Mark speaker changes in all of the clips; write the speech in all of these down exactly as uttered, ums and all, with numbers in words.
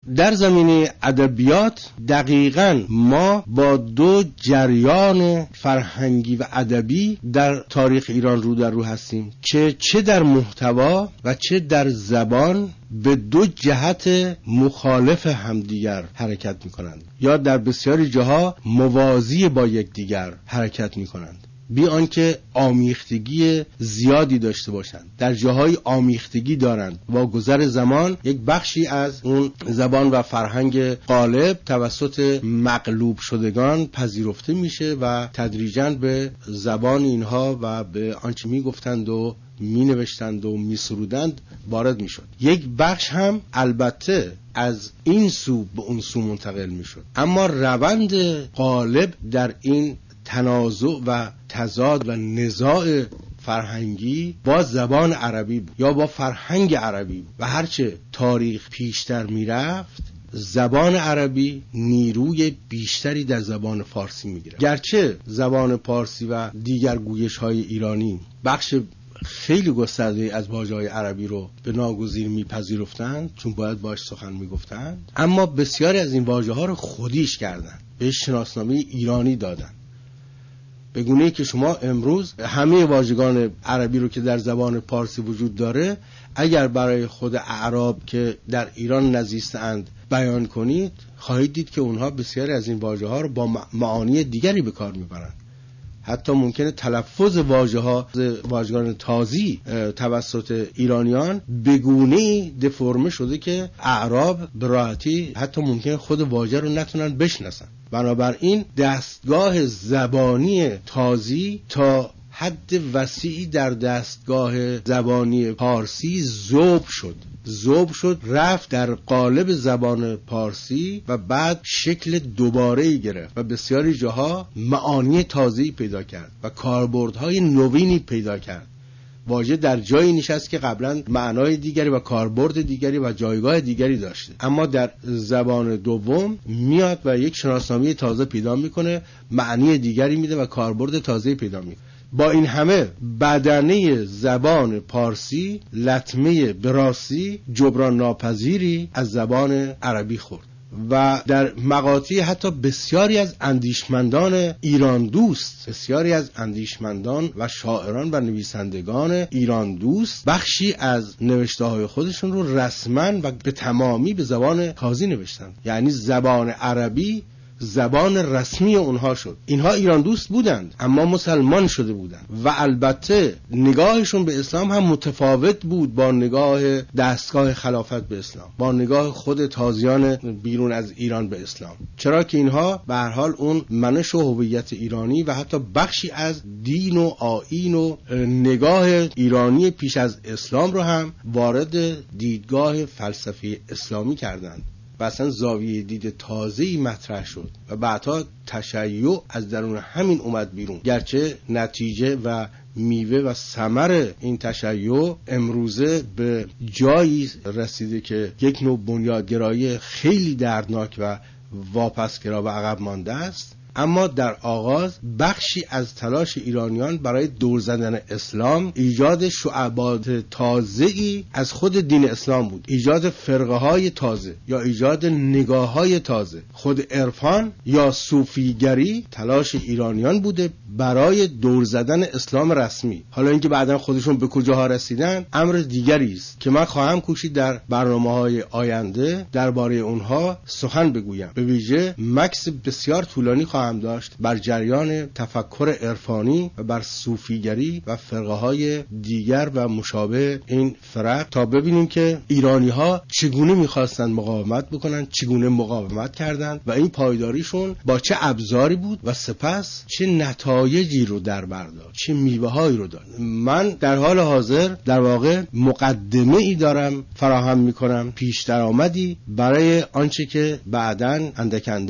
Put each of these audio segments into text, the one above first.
Speaker 1: در زمینه ادبیات دقیقاً ما با دو جریان فرهنگی و ادبی در تاریخ ایران رو در رو هستیم که چه در محتوا و چه در زبان به دو جهت مخالف همدیگر حرکت می‌کنند یا در بسیاری جاها موازی با یکدیگر حرکت می‌کنند، بی آنکه آمیختگی زیادی داشته باشند. در جاهای آمیختگی دارند، با گذر زمان یک بخشی از اون زبان و فرهنگ غالب توسط مغلوب شدگان پذیرفته میشه و تدریجاً به زبان اینها و به آنچه میگفتند و می نوشتند و می سرودند وارد می شد. یک بخش هم البته از این سو به اون سو منتقل می شد، اما روند غالب در این تنازع و تضاد و نزاع فرهنگی با زبان عربی بود یا با فرهنگ عربی بود و هرچه تاریخ پیشتر می رفت زبان عربی نیروی بیشتری در زبان فارسی می گرفت. گرچه زبان فارسی و دیگر گویش های ایرانی بخش خیلی گسترده از واژه‌های عربی رو به ناگزیر میپذیرفتند چون باید باش سخن میگفتند، اما بسیاری از این واژه‌ها رو خودیش کردند، به شناسنامه ایرانی دادند، به گونه‌ای که شما امروز همه واژگان عربی رو که در زبان فارسی وجود داره اگر برای خود اعراب که در ایران نزیستند بیان کنید خواهید دید که اونها بسیاری از این واژه‌ها رو با معانی دیگری به کار میبرند. حتی ممکنه تلفظ واژه ها واژگان تازی توسط ایرانیان به گونه‌ای دفرمه شده که اعراب به راحتی حتی ممکنه خود واژه رو نتونن بشناسن. بنابراین دستگاه زبانی تازی تا حد وسیعی در دستگاه زبانی پارسی ذوب شد ذوب شد رفت در قالب زبان پارسی و بعد شکل دوباره‌ای گرفت و بسیاری جاها معانی تازه‌ای پیدا کرد و کاربردهای نوینی پیدا کرد. واژه در جایی نشست که قبلا معنای دیگری و کاربرد دیگری و جایگاه دیگری داشته، اما در زبان دوم میاد و یک شناسنامه تازه پیدا میکنه، معنی دیگری میده و کاربرد تازه‌ای پیدا میکنه. با این همه بدنه زبان پارسی لطمه براسی جبران ناپذیری از زبان عربی خورد و در مقاطعی حتی بسیاری از اندیشمندان ایران دوست بسیاری از اندیشمندان و شاعران و نویسندگان ایران دوست بخشی از نوشته‌های خودشون رو رسما و به تمامی به زبان تازی نوشتند، یعنی زبان عربی زبان رسمی اونها شد. اینها ایران دوست بودند اما مسلمان شده بودند و البته نگاهشون به اسلام هم متفاوت بود با نگاه دستگاه خلافت به اسلام، با نگاه خود تازیان بیرون از ایران به اسلام، چرا که اینها به هر حال اون منش و هویت ایرانی و حتی بخشی از دین و آیین و نگاه ایرانی پیش از اسلام رو هم وارد دیدگاه فلسفی اسلامی کردند و اصلا زاویه دید تازه‌ای مطرح شد و بعدها تشیع از درون همین اومد بیرون. گرچه نتیجه و میوه و ثمر این تشیع امروزه به جایی رسیده که یک نوع بنیادگرایی خیلی دردناک و واپسگرا و عقب مانده است، اما در آغاز بخشی از تلاش ایرانیان برای دور زدن اسلام ایجاد شعبات تازه‌ای از خود دین اسلام بود، ایجاد فرقه های تازه یا ایجاد نگاه های تازه. خود عرفان یا صوفیگری تلاش ایرانیان بوده برای دور زدن اسلام رسمی. حالا اینکه بعداً خودشون به کجاها رسیدن امر دیگری است که من خواهم کوشید در برنامه‌های آینده درباره اونها سخن بگویم. به ویژه مکس بسیار طولانی خواهم داشت بر جریان تفکر عرفانی و بر صوفیگری و فرقه‌های دیگر و مشابه این فرق تا ببینیم که ایرانی‌ها چگونه می‌خواستند مقاومت بکنن، چگونه مقاومت کردند و این پایداریشون با چه ابزاری بود و سپس چه نتایجی رو در بر داشت، چه میوه‌هایی رو داد. من در حال حاضر در واقع مقدمه‌ای دارم فراهم می‌کنم، پیش درآمدی برای آنچه که بعداً اندک اندک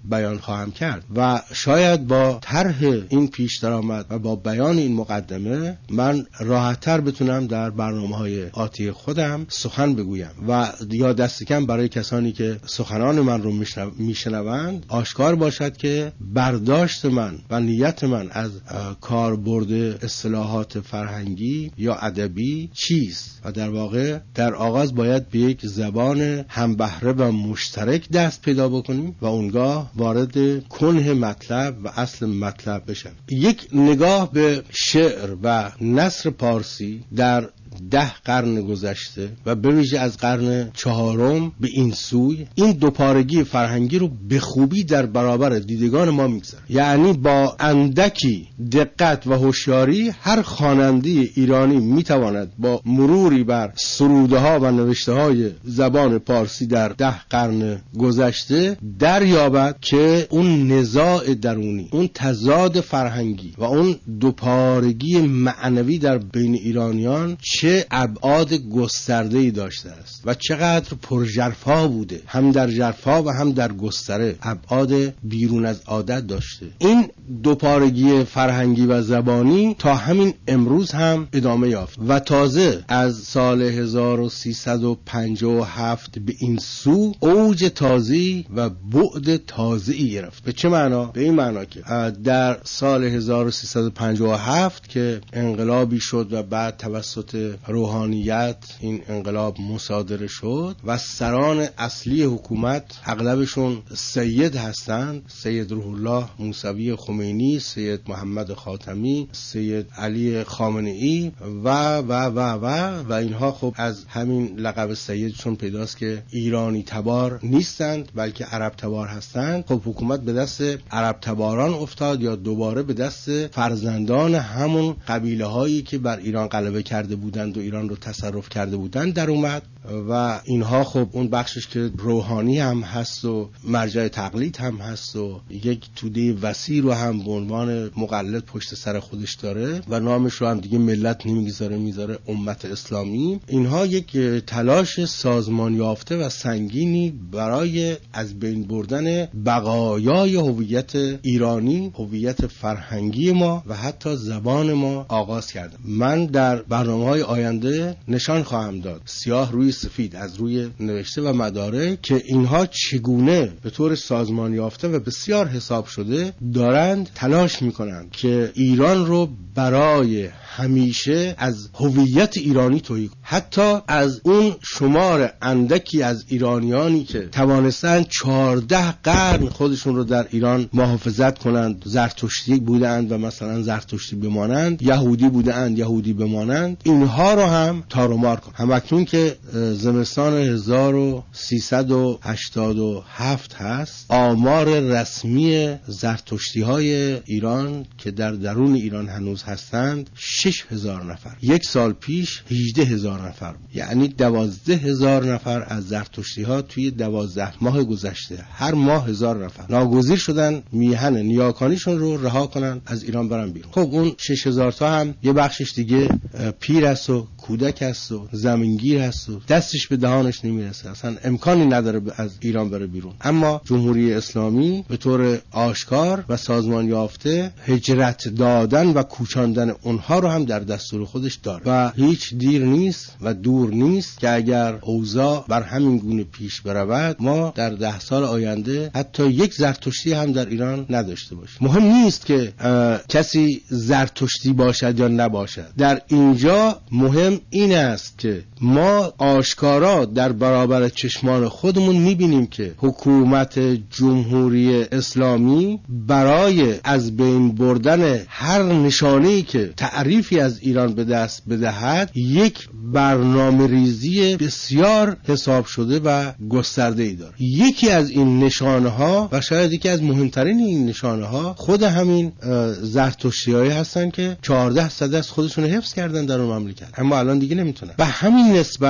Speaker 1: بیان خواهم کرد و شاید با طرح این پیش درآمد و با بیان این مقدمه من راحت‌تر بتونم در برنامه‌های آتی خودم سخن بگویم و یا دست کم برای کسانی که سخنان من رو میشنوند آشکار باشد که برداشت من و نیت من از کاربرد اصطلاحات فرهنگی یا ادبی چیست و در واقع در آغاز باید به یک زبان هم بهره و مشترک دست پیدا بکنیم و اونگاه وارد کنه مطلب و اصل مطلب بشم. یک نگاه به شعر و نثر پارسی در ده قرن گذشته و به ویژه از قرن چهارم به این سوی این دوپارگی فرهنگی رو به خوبی در برابر دیدگان ما میگذاره. یعنی با اندکی دقت و هوشیاری هر خواننده ایرانی میتواند با مروری بر سروده ها و نوشته های زبان پارسی در ده قرن گذشته دریابد که اون نزاع درونی، اون تضاد فرهنگی و اون دوپارگی معنوی در بین ایرانیان چه ابعاد گسترده‌ای داشته است و چقدر پرژرفا بوده، هم در ژرفا و هم در گستره ابعاد بیرون از عادت داشته. این دوپارگی فرهنگی و زبانی تا همین امروز هم ادامه یافت و تازه از سال هزار و سیصد و پنجاه و هفت به این سو اوج تازه‌ای و بعد تازه‌ای گرفت. به چه معنا؟ به این معنا که در سال هزار و سیصد و پنجاه و هفت که انقلابی شد و بعد توسط روحانیت این انقلاب مصادره شد و سران اصلی حکومت اغلبشون سید هستند، سید روح الله موسوی خمینی، سید محمد خاتمی، سید علی خامنه‌ای و و و و و اینها خب از همین لقب سیدشون پیداست که ایرانی تبار نیستند بلکه عرب تبار هستند. خب حکومت به دست عرب تباران افتاد یا دوباره به دست فرزندان همون قبیله هایی که بر ایران غلبه کرده بودند و ایران رو تصرف کرده بودند در اومد و اینها خب اون بخشش که روحانی هم هست و مرجع تقلید هم هست و یک توده وسیع رو هم به عنوان مقلد پشت سر خودش داره و نامش رو هم دیگه ملت نمیگذاره، میذاره امت اسلامی. اینها یک تلاش سازمان یافته و سنگینی برای از بین بردن بقایای هویت ایرانی، هویت فرهنگی ما و حتی زبان ما آغاز کرده. من در برنامه‌های آینده نشان خواهم داد سیاه روی سفید از روی نوشته و مدارک که اینها چگونه به طور سازمان یافته و بسیار حساب شده دارند تلاش میکنند که ایران رو برای همیشه از هویت ایرانی تویی، حتی از اون شمار اندکی از ایرانیانی که توانستند چهارده قرن خودشون رو در ایران محافظت کنند، زرتشتی بودند و مثلا زرتشتی بمانند، یهودی بودند یهودی بمانند، اینها رو هم تارومار کن. همکنون که زمستان هزار و سیصد و هشتاد و هفت هست، آمار رسمی زرتشتی های ایران که در درون ایران هنوز هستند شش هزار نفر. یک سال پیش هجده هزار نفر بود. یعنی دوازده هزار نفر از زرتشتی ها توی دوازده ماه گذشته هر ماه هزار نفر ناگزیر شدن میهن نیاکانیشون رو رها کنن از ایران برن بیرون. خب اون شش هزار تا هم یه بخشش دیگه پیر است و کودک است و زمینگیر است و دستش به دهانش نمیرسه، اصلا امکانی نداره از ایران بره بیرون. اما جمهوری اسلامی به طور آشکار و سازمان یافته هجرت دادن و کوچاندن اونها رو هم در دستور خودش داره و هیچ دیر نیست و دور نیست که اگر اوضاع بر همین گونه پیش برود ما در ده سال آینده حتی یک زرتشتی هم در ایران نداشته باشیم. مهم نیست که کسی زرتشتی باشد یا نباشد، در اینجا مهم این است که ما آشکارا در برابر چشمان خودمون میبینیم که حکومت جمهوری اسلامی برای از بین بردن هر نشانه‌ای که تعریفی از ایران به دست بدهد یک برنامه ریزی بسیار حساب شده و گسترده‌ای داره. یکی از این نشانه ها و شاید یکی از مهمترین این نشانه ها خود همین زرتشتی‌هایی هستن که چهارده سده از خودشون حفظ کردن در اون مملکت، اما الان دیگه نمیتونن. و همین نسبت این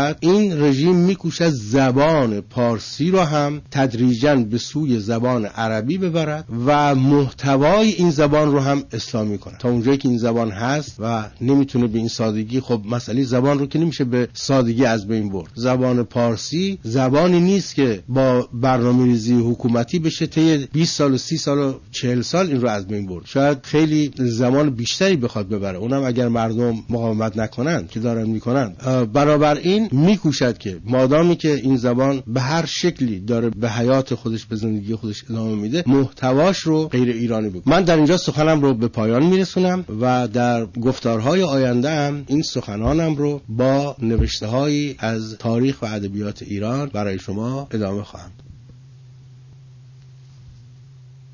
Speaker 1: این رژیم میکوشد زبان پارسی رو هم تدریجاً به سوی زبان عربی ببرد و محتوای این زبان رو هم اسلامی کنه. تا اونجایی که این زبان هست و نمیتونه به این سادگی، خب مسئله زبان رو که نمیشه به سادگی از بین برد. زبان پارسی زبانی نیست که با برنامه‌ریزی حکومتی بشه طی بیست سال و سی سال و چهل سال این رو از بین برد. شاید خیلی زمان بیشتری بخواد ببره، اونم اگر مردم مقاومت نکنن که دارن میکنن. برابر این میکوشد که مادامی که این زبان به هر شکلی داره به حیات خودش، به زندگی خودش ادامه میده، محتواش رو غیر ایرانی بگه. من در اینجا سخنم رو به پایان میرسونم و در گفتارهای آینده هم این سخنانم رو با نوشته‌هایی از تاریخ و ادبیات ایران برای شما ادامه خواهم.